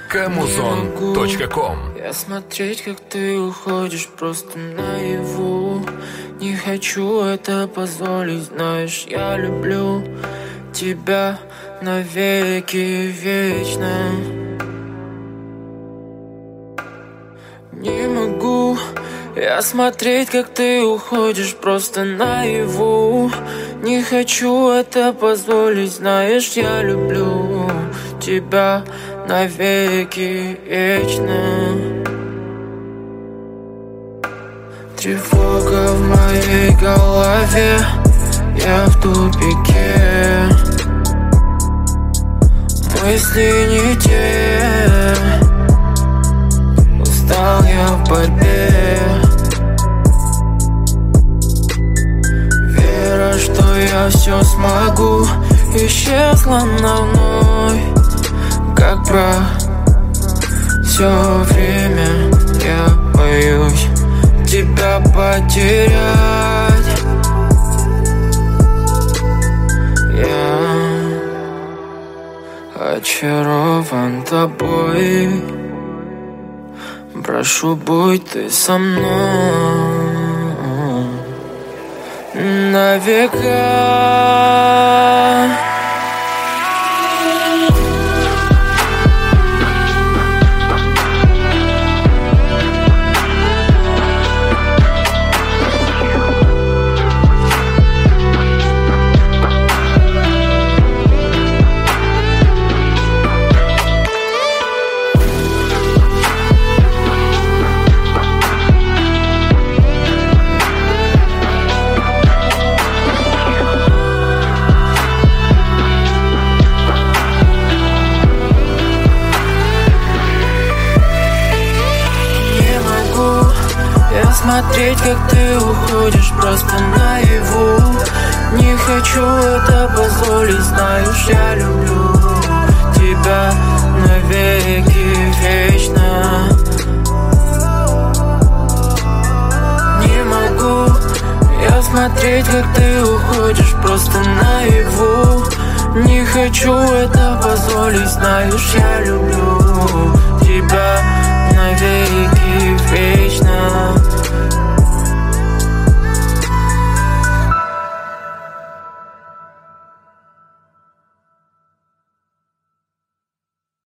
Kamuzon.com. Я смотреть, как ты уходишь просто наяву. Не хочу это позволить, знаешь, я люблю тебя навеки вечно. Не могу я смотреть, как ты уходишь просто наяву. Не хочу это позволить, знаешь, я люблю тебя навеки вечно. Тревога в моей голове, я в тупике. Мысли не те, устал я в борьбе. Вера, что я все смогу, исчезла на вновь. Как прах, все время я боюсь тебя потерять. Я очарован тобой. Прошу, будь ты со мной на века. Смотреть, как ты уходишь просто наяву. Не хочу это позволить, знаешь, я люблю тебя навеки вечно. Не могу я смотреть, как ты уходишь просто наяву. Не хочу это позволить, знаешь, я люблю тебя